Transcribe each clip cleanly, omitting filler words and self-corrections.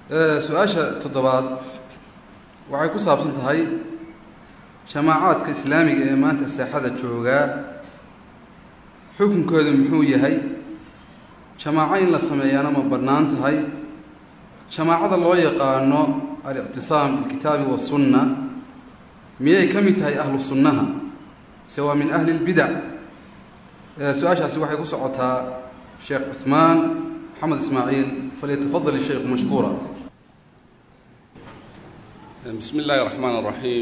su-aasha toddobaad waxay ku saabsan tahay jamaacaadka islaamiga ee maanta saaxada joogaa xukunkooda muxuu yahay? jamaaco in la sameeyaana ma bannaan tahay? jamaacada loo yaqaano al-ictisaam bilkitaabi wasunna miyay ka mid tahay ahlu sunnaha mise waa min ahli lbidac? su-aashaasi waxay ku socotaa sheekh cuثmaan maxamed ismaaciil, falyatafadal ishaykhu mashkuura. bismi illaahi الraxmaan الraxiim.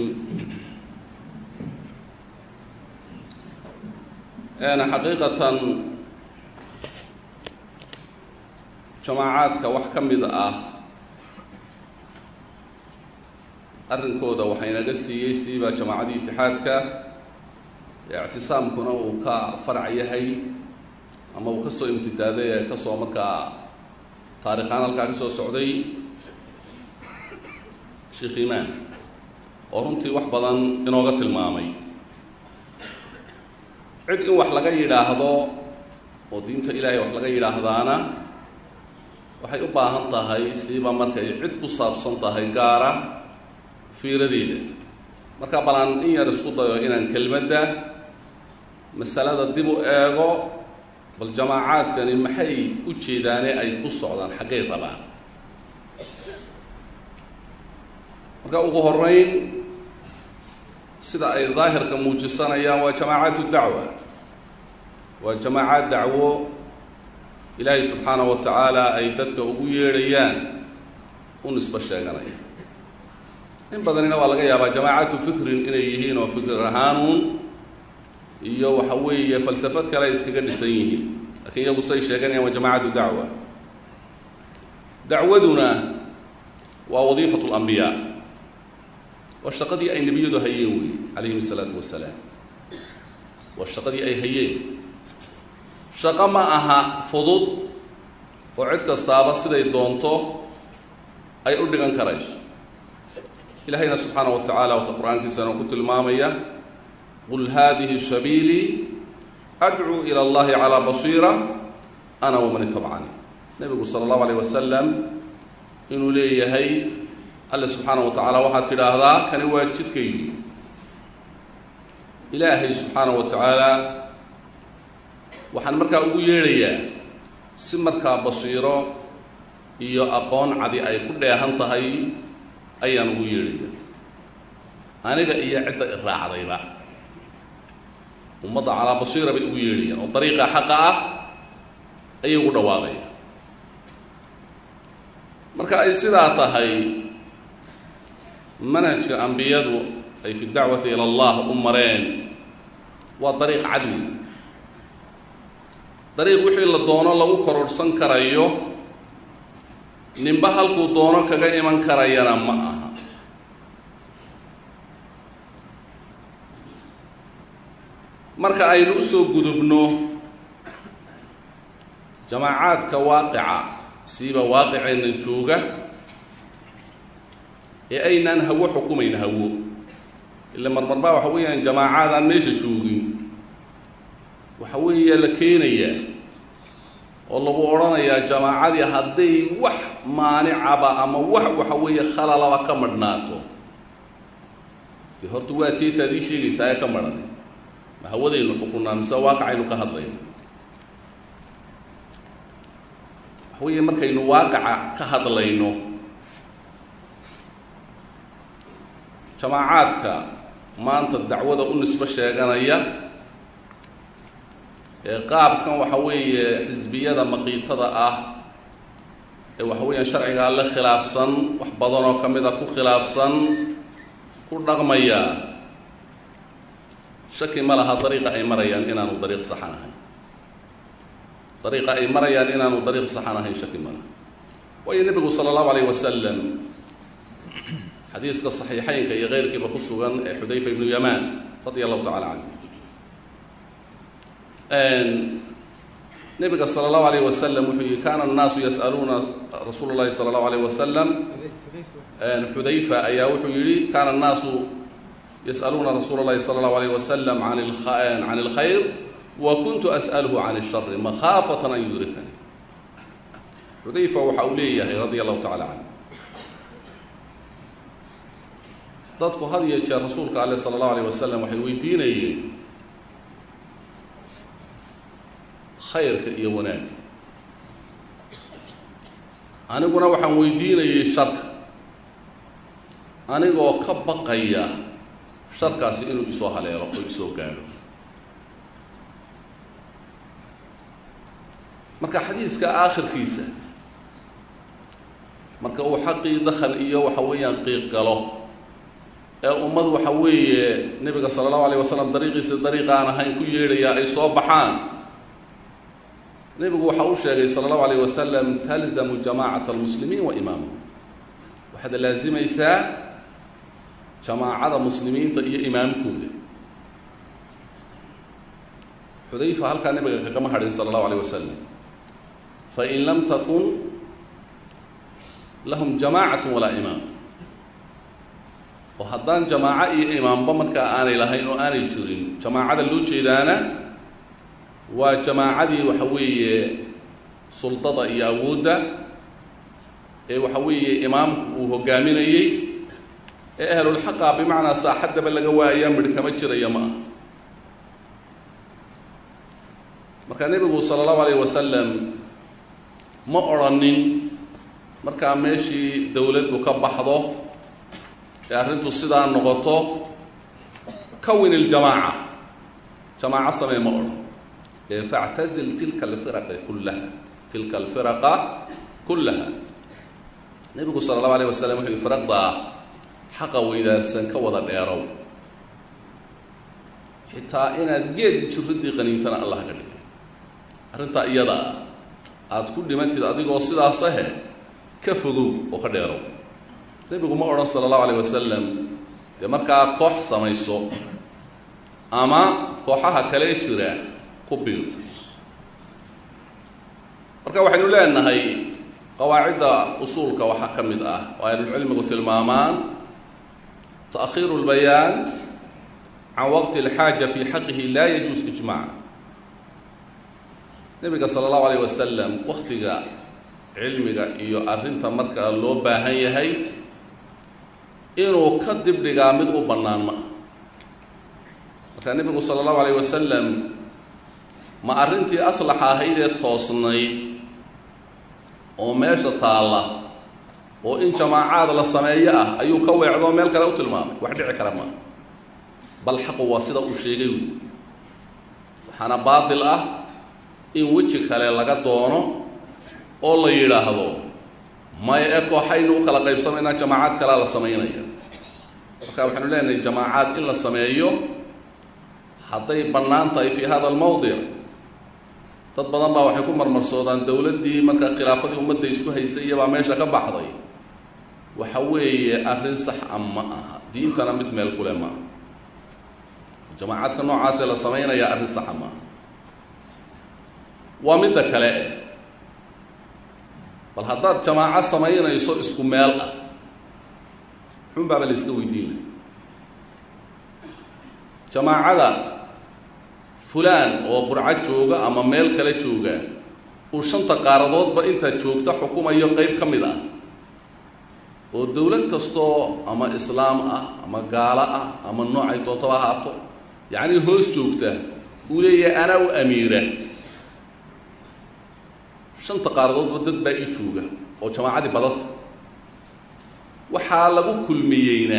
xaqiiqatan jamaacaadka wax ka mid ah arrinkooda waxaynaga siiyey siiba jamaacadii itixaadka ictisaamkuna uu ka farac yahay ama uu ka soo imtidaaday ee ka soo markaa taariikhaan halkaa ka soo socday sheekh iimaan oo runtii wax badan inooga tilmaamay. cid in wax laga yidhaahdo oo diinta ilaahay wax laga yidhaahdaana waxay u baahan tahay siiba markay cid ku saabsan tahay gaara fiiradeeda. marka balaan in yar isku dayo inaan kelmadda masalada dib u eego, bal jamaacaadkani maxay u jeedaane ay ku socdaan, xaggay rabaan. marka ugu horeyn sida ay daahirka muujisanayaan waa jamaacaatu dacwa, waa jamaacaad dacwo ilaahay subxaanahu wa tacaala ay dadka ugu yeedhayaan u nisbo sheeganaya. in badanina waa laga yaabaa jamaacatu fikrin inay yihiin oo fikir ahaanuun iyo waxa weeye falsafad kale ay iskaga dhisan yihiin, laakiin iyagu say sheeganayaan waa jamaacatu dacwa. dacwaduna waa wadiifatu lambiyaa, waa shaqadii ay nebiyadu hayeen weeye calayhim asalaatu wasalaam, waa shaqadii ay hayeen. shaqo ma aha fudud oo cid kastaaba siday doonto ay u dhigan karayso. ilaahayna subxaanahu wa tacaala wuxuu qur-aankiisana ku tilmaamaya qul haadihi sabiilii adcuu ila allahi calaa basiira ana waman itabacanii. nebigu sala allahu alayh wasalam inuu leeyahay alle subxaanahu wa tacaala waxaad tidhaahdaa kani waa jidkaygii. ilaahay subxaanahu wa tacaala waxaan markaa ugu yeedhayaa si markaa basiiro iyo aqoon cadi ay ku dheehan tahay ayaan ugu yeedhaya, aniga iyo cidda iraacdayba. ummadda calaa basiira bay ugu yeedhayaan oo dariiqa xaqa ah ayay ugu dhawaaqayaan. marka ay sidaa tahay, manhajka ambiyadu ay fi dacwati ila allah u mareen waa dariiq cadli, dariiq wixii la doono lagu kororhsan karayo, ninba halkuu doono kaga iman karayana ma aha. marka aynu u soo gudubno jamaacaadka waaqica siiba waaqiceenna jooga ee aynaan hawo xukumayn hawo, ila marmarbaa waxa weeyaan jamaacaad aan meesha joogin waxa weeye la keenayaa oo lagu odhanayaa jamaacadii hadday wax maanicaba ama wax waxa weeye khalalaba ka madhnaato dee horta waa teetaad ii sheegaysaa ee ka madhan ma hawadaynu xukunnaa mise waaqicaynu ka hadlayno. waxa weeye markaynu waaqaca ka hadlayno, jamaacaadka maanta dacwada u nisbo sheeganaya ee qaabkan waxa weeye xisbiyada maqiitada ah ee waxa weeyaan sharcigaa la khilaafsan, wax badan oo ka mid a ku khilaafsan, ku dhaqmaya, shaki ma laha dariiqa ay marayaan inaanu dariiq saxan ahayn. dariiqa ay marayaan inaanu dariiq saxan ahayn shaki ma laha. waayo nebigu sala allahu alayh wasalam xadiiska saxiixaynka iyo keyrkiiba ku sugan ee xudayfa ibnu yamaan radia allahu tacala canhu, nebiga sala allahu alayh wasalam wuxuu yihi kaana annaasu yas'aluuna rasuula llahi sala allahu alayh wasalam, xudayfa ayaa wuxuu yihi kaana annaasu yas'aluuna rasuula llahi sala allahu alayh wasalam can alkhayr wa kuntu as'aluhu can alshari makhaafatan an yudrikani. xudayfa waxa uu leeyahay radia allahu tacala canhu, dadku had iyo jeer rasuulka alle sala allahu alayh wasalam waxay weydiinayeen khayrka iyo wanaagga, aniguna waxaan weydiinayay sharka anigoo ka baqaya sharkaasi inuu isoo haleelo oo isoo gaadho. marka xadiiska aakhirkiisa marka uu xaqii dakhal iyo waxa weeyaan qiiq galo ee ummad waxa weeye nebiga sala allahu alayh wasalam dariiqiisa dariiqa aan ahayn ku yeedhaya ay soo baxaan, nebigu waxa uu sheegay sala allahu alayh wasalam talzamu jamaacata almuslimiin wa imaamahum, waxaad laazimaysaa jamaacada muslimiinta iyo imaamkooda. xudayfa halkaa nebiga kagama hadhin sala allahu alayh wasalam, fain lam takun lahum jamaacatu walaa imaam, oo haddaan jamaaco iyo imaamba markaa aanay lahayn oo aanay jirin, jamaacada loo jeedaana waa jamaacadii waxa weeye suldada iyo awoodda ee waxa weeye imaamku uu hogaaminayey ee ahlulxaqa bimacnaa saaxaddaba laga waaya midh kama jiraya ma ah. marka nebigu sala allahu alayh wasalam ma odrhanin markaa meeshii dowladdu ka baxdo ee arrintu sidaa noqoto kawin iljamaaca, jamaaco samee ma odhan, factazil tilka alfiraqa kullaha. nebigu sala allahu alayh wasalam wuxuu firaqdaa xaqa weydaarsan ka wada dheerow, xitaa inaad geed jirridii qaniintana allah ka dhigay. arrintaa iyada ah aada ku dhimantid adigoo sidaas ahe ka fogow oo ka dheerow. nebigu ma odhan sala allahu alayh wasalam dee markaa koox samayso ama kooxaha kale jira ku biir. marka waxaynu leenahay qawaacidda usuulka waxaa ka mid ah oo ahlulcilmigu tilmaamaan ta'khiiru اlbayaan can waqti اlxaaja fii xaqihi laa yajuus ijmaac. nebiga sala allahu alayh wasalam waktiga cilmiga iyo arrinta markaa loo baahan yahay inuu ka dib dhigaa mid u bannaan ma ah. marka nebigu sala allahu alayh wasalam ma arrintii aslaxa ahayd ee toosnayd oo meesha taalla oo in jamaacaad la sameeyo ah ayuu ka weecdoo meel kale u tilmaamay? wax dhici kara maaha, bal xaqu waa sida uu sheegay wey. waxaana baatil ah in weji kale laga doono oo la yidhaahdo maya ee kooxaynu u kala qaybsamaynaa jamaacaad kalea la samaynaya. marka waxaynu leenahay jamaacaad in la sameeyo hadday bannaan tahay fii hada almawdic. dad badan baa waxay ku marmarsoodaan dowladdii markaa khilaafadii ummadda isku haysay iyabaa meesha ka baxday. waxa weeye arrin sax a ma aha, diintana mid meel kule ma aha. jamaacaadka noocaasee la samaynayaa arrin saxa ma aha. waa midda kale bal haddaad jamaaco samaynayso isku meel ah xun baaba la iska weydiin lahay. jamaacada fulaan oo burco jooga ama meel kale jooga uu shanta qaaradoodba intaa joogta xukumayo qayb ka mid ah, oo dowlad kastoo ama islaam ah ama gaalo ah ama noocay doontaba ahaato yacnii hoos joogta uu leeyahay anaa u amiira. shanta qaaradoodba dad baa ii jooga oo jamaacadii badanta. waxaa lagu kulmiyeyna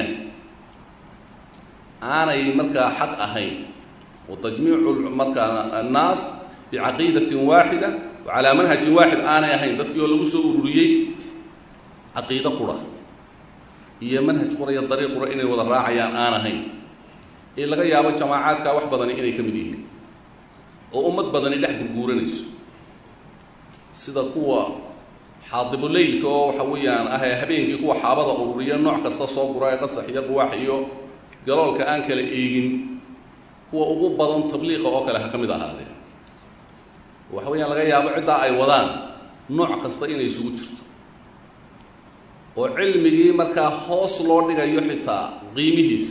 aanay markaa xaq ahayn, wa tajmiicu markaa annaas bicaqiidatin waaxida wa calaa manhajin waaxid aanay ahayn. dadkii oo lagu soo ururiyey caqiido qura iyo manhaj qura iyo dariiq qura inay wada raacayaan aan ahayn, ee laga yaabo jamaacaadkaa wax badani inay ka mid yihiin oo ummad badani dhex gurguuranayso, sida kuwa xaadibuleylka oo waxa weeyaan ahee habeenkii kuwa xaabada ururiya nooc kasta soo gura ee qasax iyo quwaax iyo galoolka aan kala eegin, kuwa ugu badan tabliiqa oo kale ha ka mid ahaadeen. waxa weeyaan laga yaabo ciddaa ay wadaan nooc kasta inay isugu jirto oo cilmigii markaa hoos loo dhigayo xitaa qiimihiisa,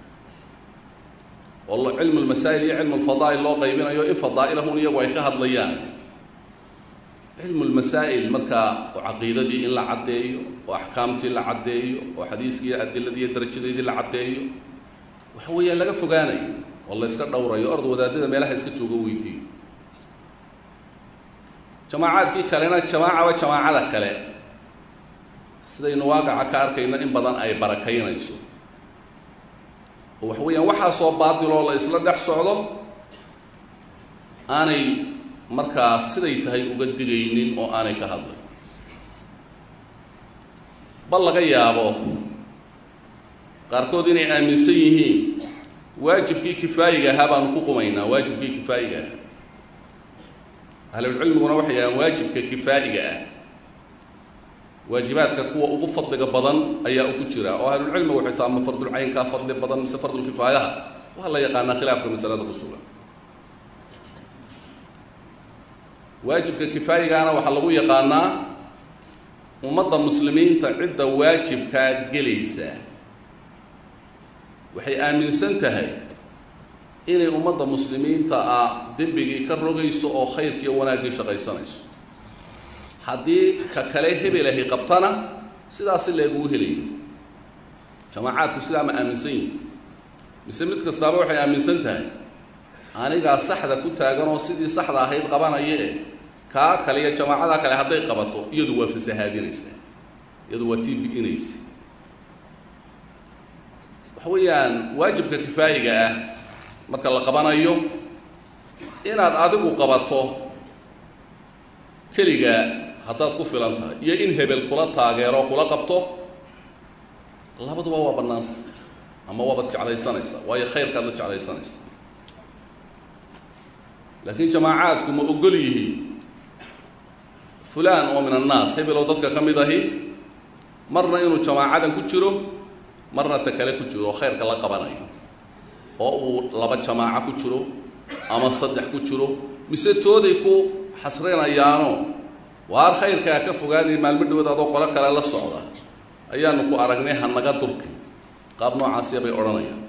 oo cilmu lmasaa'il iyo cilmu lfadaa'il loo qaybinayo in fadaa'ilahun iyagu ay ka hadlayaan علم المسائل مركا وعقيدة دي إن لا عديو وأحكامتي لا عديو وحديثي أدلة دي درجة دي لا عديو وحويا لقى فقاني والله يسكت دورة يأرض وذاتي ما لها يسكت شوقويتي جماعات في كلنا جماعة وجماعة كلا سيدنا واقع كاركينا إن بدن أي بركينا يسوع وحويا وحى صوبات دلوا الله إسلام ده حصله أنا مركا سيدي تهي أقدرينين أو أنا كهذا بالله يا أبو قاركوديني أمسيه واجب كي كفاية هذا نقومينا واجب كي كفاية أهل العلم ونوحي واجب ككفاية واجبات كقوة أبو فضل بدن أي أكتشرا وأهل العلم وحتى فرض العين كفضل بدن مثل فرض الكفاية وهلا يقعنا خلاف مسألة الرسول واجب ككفاية أنا وحلقوا يقعنا ومضى المسلمين تعد واجب كجليسة وحي آمن سنتهي إني أمضى المسلمين تا دنبغي كالرغيسو أو خير كي وناقي شغيسانيسو حدي ككليه بلهي قبطانا سيدا سيلا يقوه لي جماعاتكو سيدا ما آمن سين مسلمتك كسدابا وحي آمن سنتهي أنا قال صحدا كنت أقول سيدي صحدا هيد قبانا إيه كليه جماعة كليه هدي قبطو يدوا في سهادينيسا يدوا تيب إنيسي وحويان واجب كفاية marka la qabanayo inaad adigu qabato kaliga hadaad ku filan tahay iyo in hebel kula taageero kula qabto labaduba waa banaanta ama waa jeclaysanaysa way khayrka la jeclaysanaysa laakiin jamaacadku ma ogol yihiin fulaan oo min annaas hebel oo dadka kamid ahi marna inuu jamaacadan ku jiro marna takale ku jiro khayrka la qabanayo oo laba jamaaca ku jiro ama saddex ku jiro mise tooday ku xasreenayaano waar khayrka ka fogaanay maalmadooda adoo qolo kale la socda ayaanu ku aragnay hanaga durki qaab noocaas bay oranayaan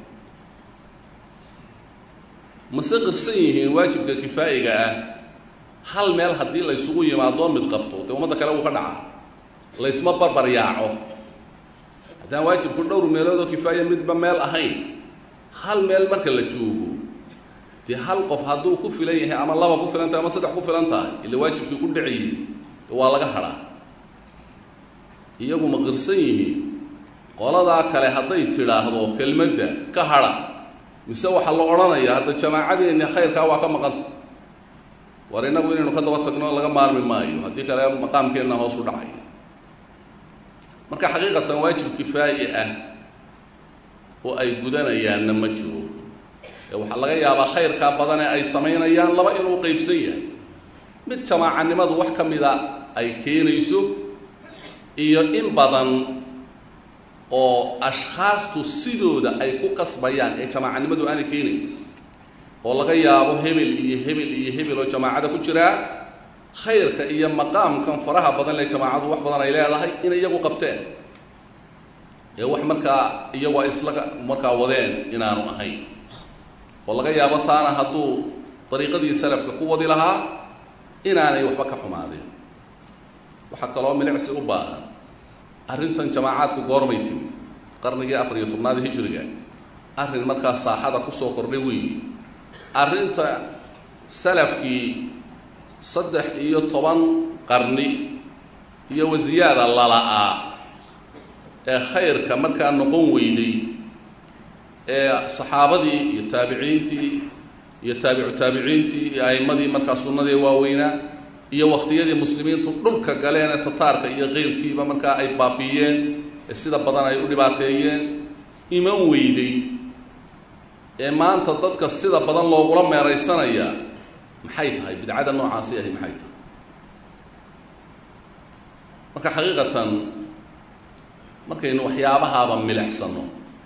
masaqirsan yihiin waajibka kifaayiga ah hal meel hadii la isugu yimaado mid qabto de umada kale uu ka dhaca la isma barbar yaaco hadaan waajibku dhowr meelood oo kifaaya midba meel ahayn hal meel marka la joogo tii hal qof haduu ku filan yahay ama laba ku filan tahay ama saddex ku filan tahay ila waajibku ku dhiciyay waa laga haraa iyagu ma qirsan yihiin qolada kale haday tiraahdo kelmadda ka hara mise waxa la oranayaa hada jamaacadeena khayrka waa ka maqanto warinagu inaynu ka daba tagno laga maarmi maayo hadii kale maqaamkeena hoos u dhacay marka xaqiiqatan waajib kifaayi ah oo ay gudanayaan ma jiro waxa laga yaabaa khayrka badan ay sameynayaan laba inuu qaybsan yahay mid jamaacanimadu wax kamida ay keenayso iyo in badan oo ashkhaastu sidooda ay ku qasbayaan ee jamaacanimadu aan keenin oo laga yaabo hebel iyo hebel iyo hebel oo jamaacada ku jira khayrka iyo maqaamkan faraha badan ee jamaacadu wax badan ay leedahay in iyagu qabteen ee wax markaa iyagu islaga markaa wadeen inaanu ahayn oo laga yaabo taana haduu dariiqadii salafka ku wadi lahaa inaanay waxba ka xumaadeen waxa kaloo milicsi u baahan arrintan jamaacadku goormay timi qarnigii 14aad hijriga arrin markaa saaxada ku soo kordhay weeyii arrinta salafkii 13 qarni iyo wasiyaada lalaa ee khayrka markaa noqon weyday ee saxaabadii iyo taabiciintii iyo taabiciintii iyo aymadii markaa sunnadii waaweynaa iyo waqtiyadii muslimiintu dhulka galeen tataarka iyo qeylkiiba markaa ay baabiyeen sida badan ay u dhibaateeyeen iman weyday ee maanta dadka sida badan loogula meeraysanaya maxay tahay bidcada noocaasi ah maxay tahay marka xaqiiqatan markaynu waxyaabahaaba milicsano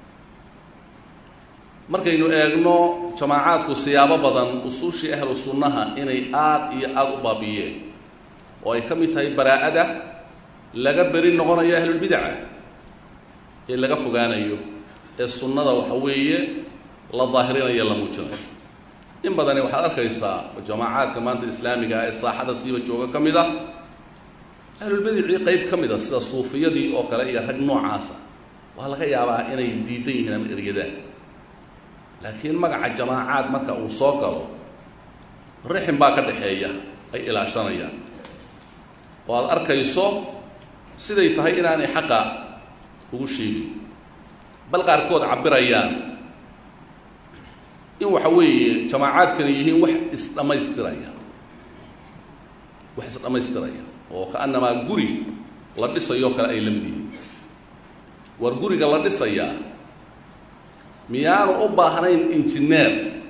markaynu eegno jamaacadku siyaabo badan usuushii ahlu sunnaha inay aad iyo aad u baabiyeen oo ay kamid tahay baraa'ada laga bari noqonayo ahlul bid'ah ee laga fogaanayo ee sunnada waxa weeye la daahirinayo la muujinayo in badan waxa arkaysaa jamaacadka maanta islaamiga ee saaxada siiba jooga kamida ahlulbidicii qayb ka mid a sida suufiyadii oo kale iyo rag noocaasa waa laga yaabaa inay diidan yihiin ama eryadaan laakiin magaca jamaacaad marka uu soo galo rixin baa ka dhaxeeya ay ilaashanayaan oo aad arkayso siday tahay inaanay xaqa ugu sheegin bal qaarkood cabirayaan in waxa weeye jamaacaadkani yihiin wax isdhammaystiraya oo kaannamaa guri la dhisayo kale ay la mid yihiin war guriga la dhisayaa miyaanu u baahnayn injineer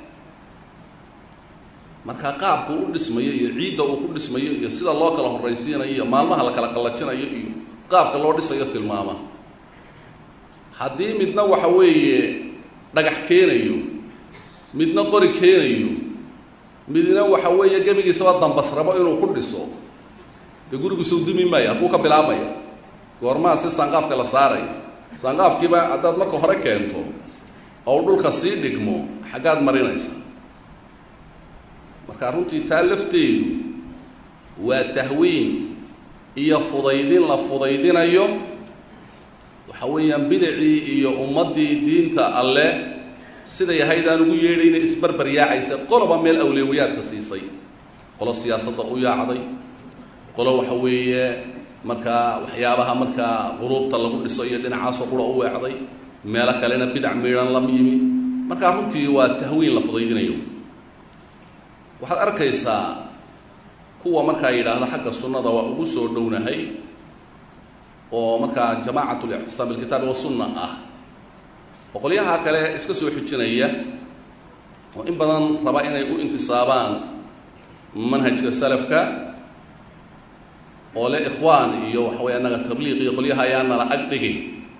markaa qaabku u dhismayo iyo ciidda uu ku dhismayo iyo sida loo kala horraysiinayo iyo maalmaha la kala qallajinayo iyo qaabka loo dhisayo tilmaama haddii midna waxa weeye dhagax keenayo midna qori keenayo midna waxa weeye gebigiisaba dambas rabo inuu ku dhiso dee gurigu soo dumi maayo halkuu ka bilaabmaya goormaa si saanqaafka la saarayo saanqaafkiiba haddaad marka hore keento oo dhulka sii dhigmo xaggaad marinaysa marka runtii taa lafteedu waa tahwiin iyo fudaydin la fudaydinayo waxa weeyaan bidacii iyo ummaddii diinta alle siday ahaydaan ugu yeedhayna isbarbar yaacaysa qoloba meel awleewiyaadka siisay qolo siyaasadda u yaacday qolo waxa weeye markaa waxyaabaha markaa quluubta lagu dhiso iyo dhinacaasoo qura u weecday meelo kalena bidac miidhan lam yimi markaa runtii waa tahwiin la fudaydinayo waxaad arkaysaa kuwa markaa yidhaahda xagga sunnada waa ugu soo dhownahay oo markaa jamaacat lictisaam bilkitaabi wasunna ah oo qolyaha kale iska soo xijinaya oo in badan raba inay u intisaabaan manhajka salafka oo le ikhwaan iyo waxa weeye annaga tabliiq iyo qolyaha ayaan nala ag dhigay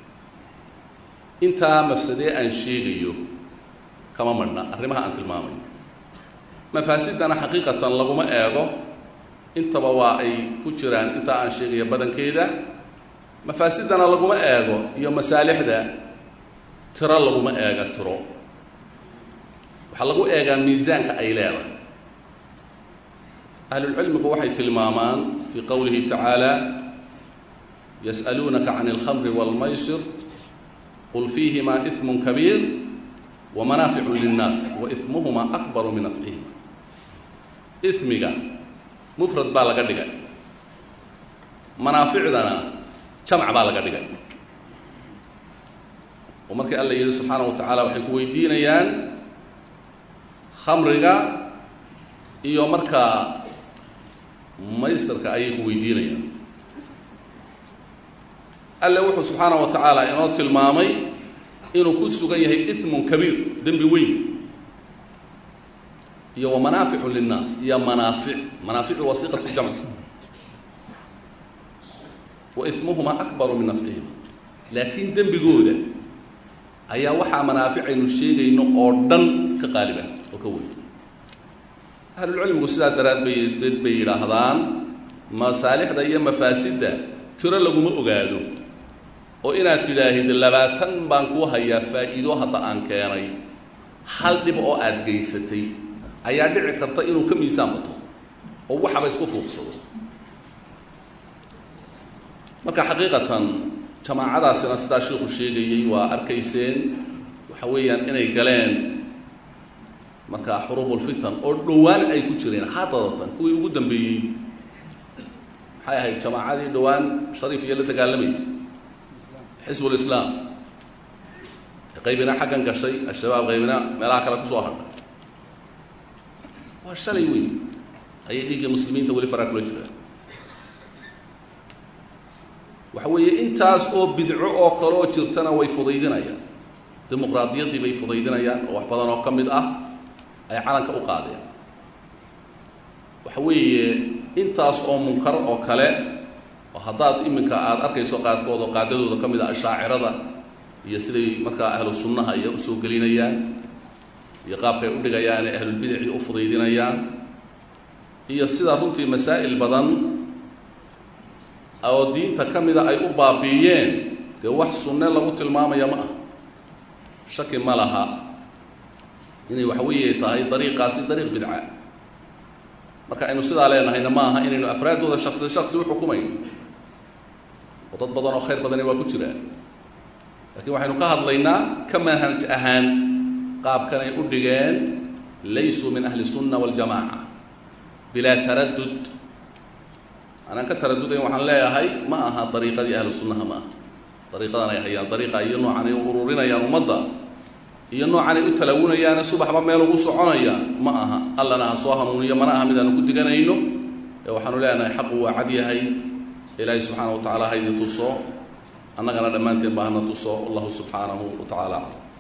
intaa mafsadee aan sheegayo kama marhna arrimaha aan tilmaamayo mafaasidana xaqiiqatan laguma eego intaba waa ay ku jiraan intaa aan sheegayo badankeeda mafaasidana laguma eego iyo masaalixda tiro laguma eega tiro waxaa lagu eegaa miisaanka ay leedahay ahlulcilmigu waxay tilmaamaan fii qowlihi tacaala yas'aluunaka can alkhamri waalmaysir qul fiihimaa ismun kabiir wamanaaficu linnaas wa ismuhumaa akbaru min nafcihima ismiga mufrad baa laga dhigay manaaficdana jamc baa laga dhigay oo markii alla yidhi subxaana wa tacaala waxay ku weydiinayaan khamriga iyo markaa maystarka ayay ku weydiinayaan alle wuxuu subxaana wa tacaala inoo tilmaamay inuu ku sugan yahay ismun kabiir dembi weyn iyo wamanaaficu linnaas iyo manaaficu wasiiqatu jamc wa ismuhumaa akbaru min nafcihima laakiin dembigooda ayaa waxaa manaaficaynu sheegayno oo dhan ka qaaliba oo ka weyn ahlulcilmigu sidaa daraaddeed bay yidhaahdaan masaalixda iyo mafaasidda tiro laguma ogaado oo inaad tidhaahid 20 baan kuu hayaa faa'iido hadda aan keenay hal dhib oo aad geysatay ayaa dhici karta inuu ka miisaan bato oo waxaba isku fuuqsado marka xaqiiqatan jamaacadaasina sidaa sheekhu sheegayey waa arkayseen waxa weeyaan inay galeen markaa xuruubulfitan oo dhowaan ay ku jireen haddadatan kuwii ugu dambeeyey maxay ahayd jamaacadii dhowaan shariif iyo la dagaalamaysa xisbulislaam qaybina xaggan gashay al-shabaab qaybina meelaha kale ku soo hadhay waa shalay weyn ayay dhiiggii muslimiinta weli faraa kula jiraan waxa weeye intaas oo bidco oo kale oo jirtana way fudaydinayaan dimuqraadiyaddii bay fudaydinayaan oo wax badan oo ka mid ah ay calanka u qaadeen waxa weeye intaas oo munkar oo kale oo haddaad iminka aada arkayso qaarkood oo qaadadooda ka mid ah ashaacirada iyo siday markaa ahlu sunnaha iyo usoo gelinayaan iyo qaabkay u dhigayaan ee ahlulbidicii u fudaydinayaan iyo sida runtii masaa'il badan oo diinta ka mida ay u baabi'iyeen dee wax sunne lagu tilmaamaya ma ah shaki ma laha inay waxa weeye tahay dariiqaasi dariiq bidca marka aynu sidaa leenahayna ma aha inaynu afraaddooda shaksi u xukumayno ودد بدن خير بدن waa ku jiraan laakiin waxaynu ka hadlaynaa kama hanj ahaan qaab kan ay u dhigeen laysu min ahli sunna wal jamaa bila taraddud ana ka taradduday waxaan leeyahay ma aha dariiqadii ahli sunnaha ma dariiqadan ay hayaan dariiqa iyo noocan ay ururinayaan ummadda iyo noocan ay u talawunayaan subaxba meel ugu soconaya ma aha allana ha soo hanuuniyo mana aha mid aan ku diganayno ee waxaanu leenahay xaq waa cad yahay ilaahay subxaanahu wa ta'aala haydi tuso annagana dhammaanteen baahna tuso allah subxaanahu wa ta'aala